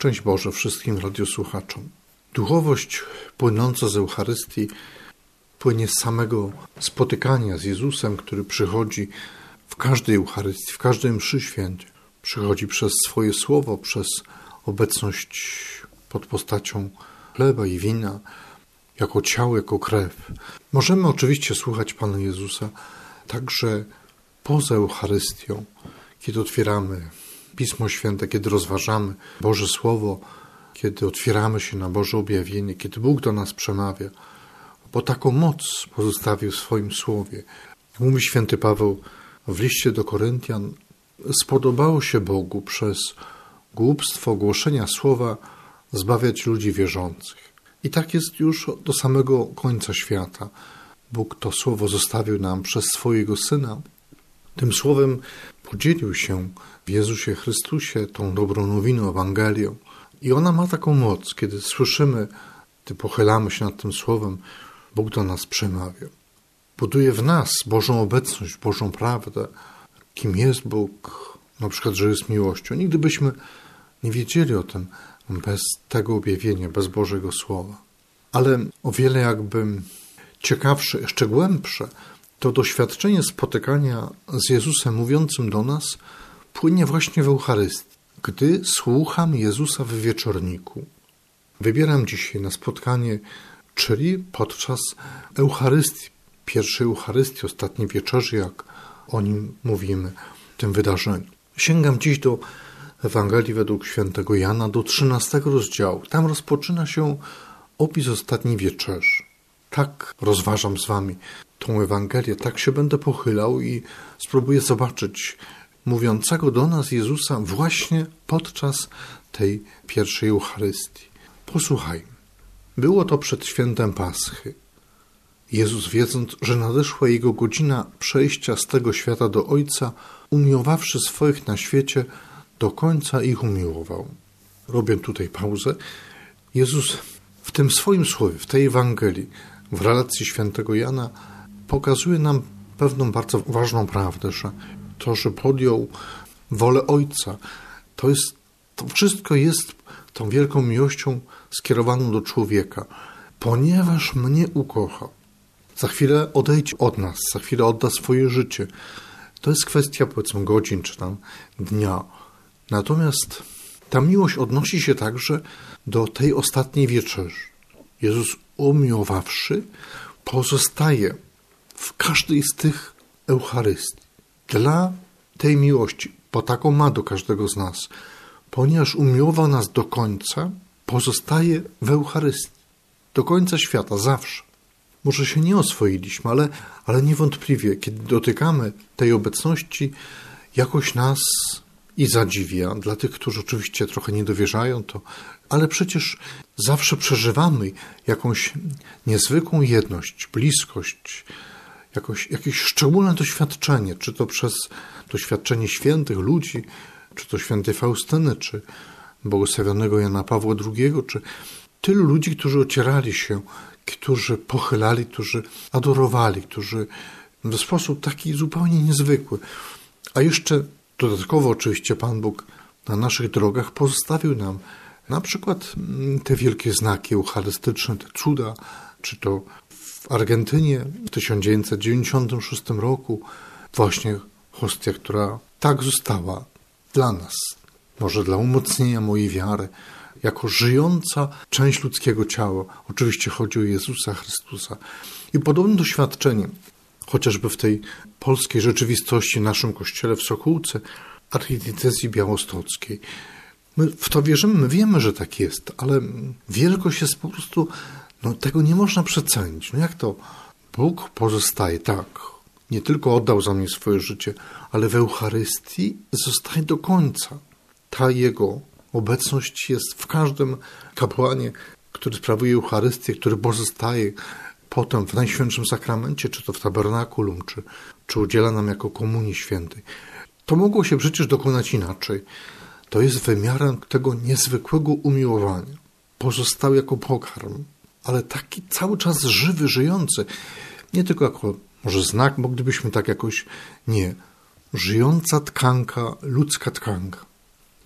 Szczęść Boże wszystkim radiosłuchaczom. Duchowość płynąca z Eucharystii płynie z samego spotykania z Jezusem, który przychodzi w każdej Eucharystii, w każdej mszy świętej. Przychodzi przez swoje słowo, przez obecność pod postacią chleba i wina, jako ciało, jako krew. Możemy oczywiście słuchać Pana Jezusa także poza Eucharystią, kiedy otwieramy Pismo Święte, kiedy rozważamy Boże Słowo, kiedy otwieramy się na Boże objawienie, kiedy Bóg do nas przemawia, bo taką moc pozostawił w swoim Słowie. Mówi święty Paweł w liście do Koryntian: spodobało się Bogu przez głupstwo głoszenia Słowa zbawiać ludzi wierzących. I tak jest już do samego końca świata. Bóg to Słowo zostawił nam przez swojego Syna. Tym Słowem podzielił się w Jezusie Chrystusie tą dobrą nowiną, Ewangelią. I ona ma taką moc, kiedy słyszymy, gdy pochylamy się nad tym Słowem, Bóg do nas przemawia. Buduje w nas Bożą obecność, Bożą prawdę, kim jest Bóg, na przykład, że jest miłością. Nigdy byśmy nie wiedzieli o tym bez tego objawienia, bez Bożego Słowa. Ale o wiele jakby ciekawsze, jeszcze głębsze, to doświadczenie spotykania z Jezusem mówiącym do nas płynie właśnie w Eucharystii. Gdy słucham Jezusa w wieczorniku, wybieram dzisiaj na spotkanie, czyli podczas Eucharystii, pierwszej Eucharystii, ostatniej wieczerzy, jak o nim mówimy, w tym wydarzeniu. Sięgam dziś do Ewangelii według świętego Jana, do 13 rozdziału. Tam rozpoczyna się opis ostatniej wieczerzy. Tak rozważam z wami tą Ewangelię, tak się będę pochylał i spróbuję zobaczyć mówiącego do nas Jezusa właśnie podczas tej pierwszej Eucharystii. Posłuchajmy. Było to przed świętem Paschy. Jezus, wiedząc, że nadeszła Jego godzina przejścia z tego świata do Ojca, umiłowawszy swoich na świecie, do końca ich umiłował. Robię tutaj pauzę. Jezus w tym swoim słowie, w tej Ewangelii, w relacji świętego Jana, pokazuje nam pewną bardzo ważną prawdę, że to, że podjął wolę Ojca, to wszystko jest tą wielką miłością skierowaną do człowieka. Ponieważ mnie ukochał, za chwilę odejdzie od nas, za chwilę odda swoje życie. To jest kwestia, powiedzmy, godzin czy tam dnia. Natomiast ta miłość odnosi się także do tej ostatniej wieczerzy. Jezus, umiłowawszy, pozostaje w każdej z tych Eucharystii. Dla tej miłości, bo taką ma do każdego z nas, ponieważ umiłował nas do końca, pozostaje w Eucharystii. Do końca świata, zawsze. Może się nie oswoiliśmy, ale niewątpliwie, kiedy dotykamy tej obecności, jakoś nas i zadziwia. Dla tych, którzy oczywiście trochę nie dowierzają, ale przecież zawsze przeżywamy jakąś niezwykłą jedność, bliskość, jakieś szczególne doświadczenie, czy to przez doświadczenie świętych ludzi, czy to świętej Faustyny, czy błogosławionego Jana Pawła II, czy tylu ludzi, którzy ocierali się, którzy pochylali, którzy adorowali, którzy w sposób taki zupełnie niezwykły. A jeszcze dodatkowo oczywiście Pan Bóg na naszych drogach pozostawił nam na przykład te wielkie znaki eucharystyczne, te cuda, czy to w Argentynie w 1996 roku właśnie hostia, która tak została dla nas, może dla umocnienia mojej wiary, jako żyjąca część ludzkiego ciała. Oczywiście chodzi o Jezusa Chrystusa. I podobnym doświadczeniem, chociażby w tej polskiej rzeczywistości, w naszym kościele w Sokółce, archidiecezji białostockiej. My w to wierzymy, my wiemy, że tak jest, ale wielkość jest po prostu, tego nie można przecenić. Jak to? Bóg pozostaje, tak. Nie tylko oddał za mnie swoje życie, ale w Eucharystii zostaje do końca. Ta Jego obecność jest w każdym kapłanie, który sprawuje Eucharystię, który pozostaje potem w Najświętszym Sakramencie, czy to w tabernakulum, czy udziela nam jako komunii świętej. To mogło się przecież dokonać inaczej. To jest wymiarem tego niezwykłego umiłowania. Pozostał jako pokarm, ale taki cały czas żywy, żyjący. Nie tylko jako może znak, moglibyśmy tak jakoś, nie. Żyjąca tkanka, ludzka tkanka.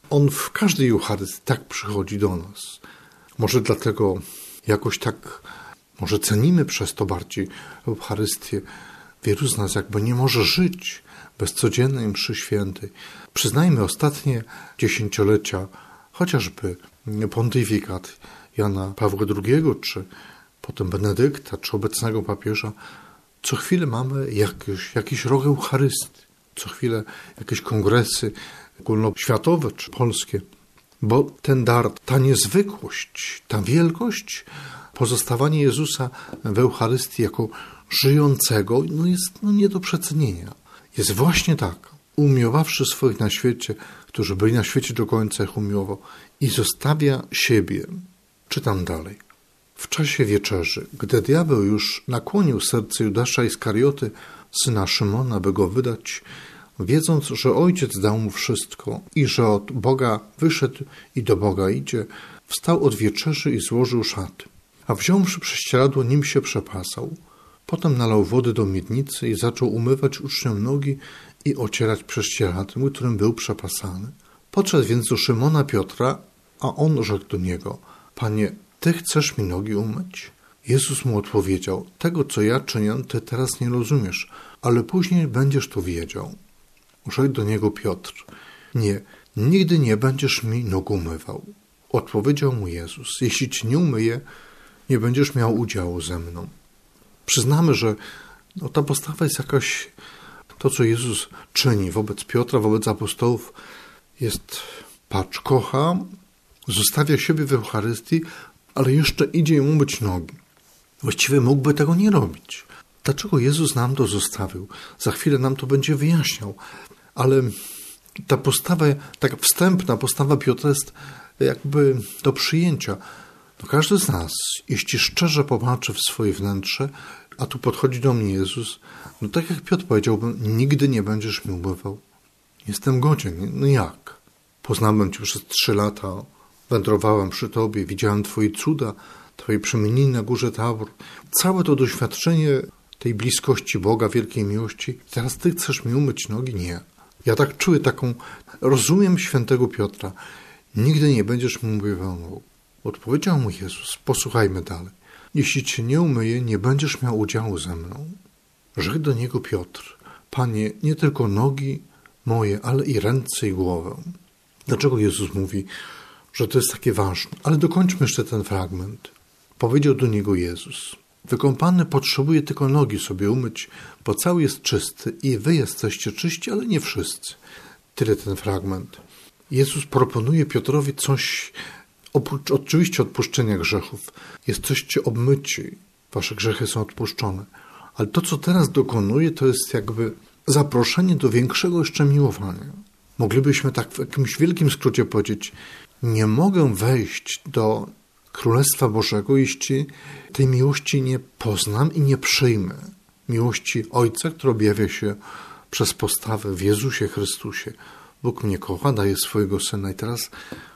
On w każdej Eucharystii tak przychodzi do nas. Może dlatego jakoś tak, może cenimy przez to bardziej Eucharystię. Wielu z nas jakby nie może żyć bez codziennej mszy świętej. Przyznajmy ostatnie dziesięciolecia, chociażby pontyfikat Jana Pawła II, czy potem Benedykta, czy obecnego papieża, co chwilę mamy jakiś rok Eucharystii, co chwilę jakieś kongresy ogólnoświatowe czy polskie, bo ten dar, ta niezwykłość, ta wielkość, pozostawanie Jezusa w Eucharystii jako żyjącego jest nie do przecenienia. Jest właśnie tak, umiłowawszy swoich na świecie, którzy byli na świecie do końca, ich umiłował i zostawia siebie. Czytam dalej. W czasie wieczerzy, gdy diabeł już nakłonił serce Judasza Iskarioty, syna Szymona, by go wydać, wiedząc, że Ojciec dał mu wszystko i że od Boga wyszedł i do Boga idzie, wstał od wieczerzy i złożył szaty. A wziąwszy prześcieradło, nim się przepasał. Potem nalał wody do miednicy i zaczął umywać uczniom nogi i ocierać prześcieradłem, którym był przepasany. Podszedł więc do Szymona Piotra, a on rzekł do niego: Panie, Ty chcesz mi nogi umyć? Jezus mu odpowiedział: Tego, co ja czynię, Ty teraz nie rozumiesz, ale później będziesz to wiedział. Rzekł do niego Piotr: Nie, nigdy nie będziesz mi nóg umywał. Odpowiedział mu Jezus: Jeśli Ci nie umyję, nie będziesz miał udziału ze mną. Przyznamy, że ta postawa jest jakaś, to co Jezus czyni wobec Piotra, wobec apostołów, jest, patrz, kocha, zostawia siebie w Eucharystii, ale jeszcze idzie im umyć nogi. Właściwie mógłby tego nie robić. Dlaczego Jezus nam to zostawił? Za chwilę nam to będzie wyjaśniał. Ale ta postawa, taka wstępna postawa Piotra jest jakby do przyjęcia. Każdy z nas, jeśli szczerze popatrzy w swoje wnętrze, a tu podchodzi do mnie Jezus, tak jak Piotr powiedziałbym, nigdy nie będziesz mi umywał. Jestem godzien. Jak? Poznałem Cię przez 3 lata, wędrowałem przy Tobie, widziałem Twoje cuda, Twoje przemienienie na górze Tabor. Całe to doświadczenie tej bliskości Boga, wielkiej miłości. Teraz Ty chcesz mi umyć nogi? Nie. Ja tak czuję, rozumiem świętego Piotra. Nigdy nie będziesz mi umywał. Odpowiedział mu Jezus: Posłuchajmy dalej. Jeśli Cię nie umyję, nie będziesz miał udziału ze mną. Rzekł do niego Piotr: Panie, nie tylko nogi moje, ale i ręce i głowę. Dlaczego Jezus mówi, że to jest takie ważne? Ale dokończmy jeszcze ten fragment. Powiedział do niego Jezus: Wykąpany potrzebuje tylko nogi sobie umyć, bo cały jest czysty i wy jesteście czyści, ale nie wszyscy. Tyle ten fragment. Jezus proponuje Piotrowi coś, oprócz oczywiście odpuszczenia grzechów. Jesteście obmyci, wasze grzechy są odpuszczone. Ale to, co teraz dokonuje, to jest jakby zaproszenie do większego jeszcze miłowania. Moglibyśmy tak w jakimś wielkim skrócie powiedzieć: nie mogę wejść do Królestwa Bożego, jeśli tej miłości nie poznam i nie przyjmę. Miłości Ojca, która objawia się przez postawę w Jezusie Chrystusie. Bóg mnie kocha, daje swojego Syna i teraz,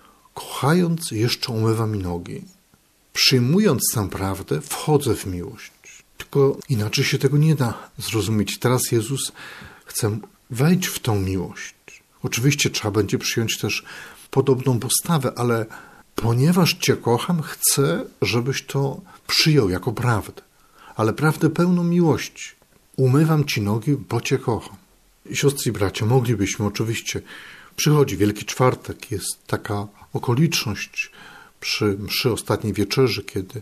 kochając, jeszcze umywa mi nogi. Przyjmując tę prawdę, wchodzę w miłość. Tylko inaczej się tego nie da zrozumieć. Teraz Jezus chce wejść w tą miłość. Oczywiście trzeba będzie przyjąć też podobną postawę, ale ponieważ Cię kocham, chcę, żebyś to przyjął jako prawdę. Ale prawdę pełną miłości. Umywam Ci nogi, bo Cię kocham. Siostry i bracia, moglibyśmy oczywiście, przychodzi Wielki Czwartek, jest taka okoliczność przy mszy ostatniej wieczerzy,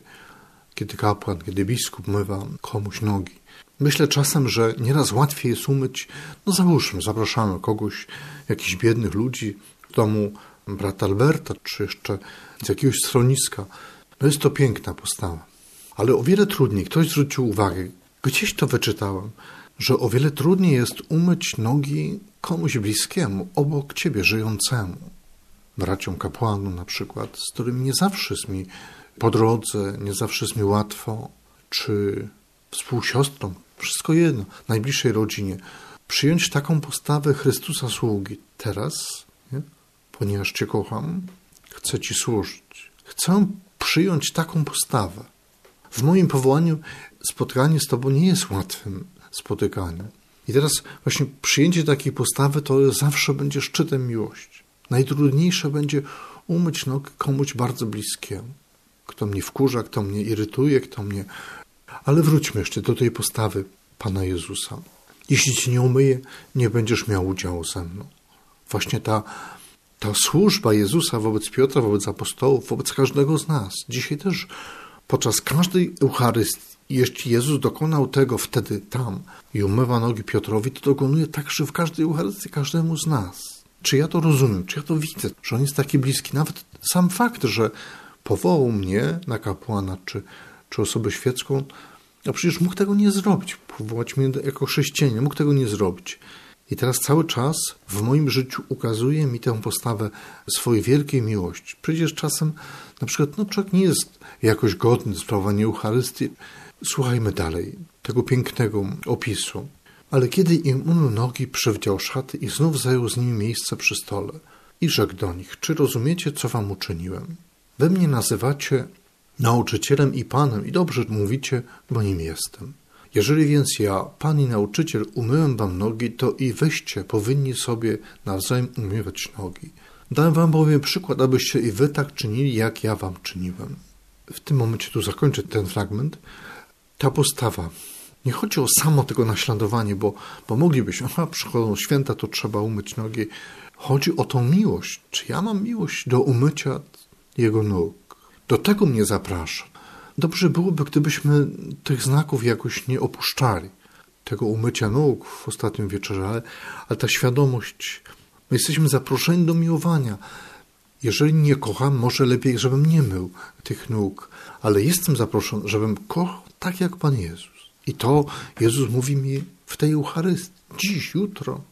kiedy kapłan, kiedy biskup mywa komuś nogi. Myślę czasem, że nieraz łatwiej jest umyć, załóżmy, zapraszamy kogoś, jakichś biednych ludzi w domu brata Alberta, czy jeszcze z jakiegoś schroniska. Jest to piękna postawa. Ale o wiele trudniej, ktoś zwrócił uwagę, gdzieś to wyczytałem, że o wiele trudniej jest umyć nogi komuś bliskiemu, obok ciebie, żyjącemu. Braciom kapłanom na przykład, z którymi nie zawsze jest mi po drodze, nie zawsze jest mi łatwo, czy współsiostrom, wszystko jedno, najbliższej rodzinie. Przyjąć taką postawę Chrystusa sługi teraz, nie? Ponieważ Cię kocham, chcę Ci służyć. Chcę przyjąć taką postawę. W moim powołaniu spotkanie z Tobą nie jest łatwym spotykaniem. I teraz właśnie przyjęcie takiej postawy to zawsze będzie szczytem miłości. Najtrudniejsze będzie umyć nogi komuś bardzo bliskiemu. Kto mnie wkurza, kto mnie irytuje, kto mnie... Ale wróćmy jeszcze do tej postawy Pana Jezusa. Jeśli Cię nie umyję, nie będziesz miał udziału ze mną. Właśnie ta służba Jezusa wobec Piotra, wobec apostołów, wobec każdego z nas. Dzisiaj też podczas każdej Eucharystii, jeśli Jezus dokonał tego wtedy tam i umywa nogi Piotrowi, to dokonuje także w każdej Eucharystii każdemu z nas. Czy ja to rozumiem, czy ja to widzę, że On jest taki bliski? Nawet sam fakt, że powołał mnie na kapłana, czy osobę świecką, a przecież mógł tego nie zrobić. Powołać mnie jako chrześcijanin, mógł tego nie zrobić. I teraz cały czas w moim życiu ukazuje mi tę postawę swojej wielkiej miłości. Przecież czasem na przykład człowiek nie jest jakoś godny sprawowania Eucharystii. Słuchajmy dalej tego pięknego opisu. Ale kiedy im umył nogi, przywdział szaty i znów zajął z nimi miejsce przy stole. I rzekł do nich: czy rozumiecie, co wam uczyniłem? Wy mnie nazywacie nauczycielem i Panem i dobrze mówicie, bo nim jestem. Jeżeli więc ja, Pan i nauczyciel, umyłem wam nogi, to i wyście powinni sobie nawzajem umywać nogi. Dałem wam bowiem przykład, abyście i wy tak czynili, jak ja wam czyniłem. W tym momencie tu zakończę ten fragment. Ta postawa. Nie chodzi o samo tego naśladowanie, bo moglibyśmy, przychodzą święta, to trzeba umyć nogi. Chodzi o tą miłość. Czy ja mam miłość do umycia Jego nóg? Do tego mnie zapraszam. Dobrze byłoby, gdybyśmy tych znaków jakoś nie opuszczali. Tego umycia nóg w ostatnim wieczorze, ale ta świadomość, my jesteśmy zaproszeni do miłowania. Jeżeli nie kocham, może lepiej, żebym nie mył tych nóg, ale jestem zaproszony, żebym kochał tak jak Pan Jezus. I to Jezus mówi mi w tej Eucharystii, dziś, jutro.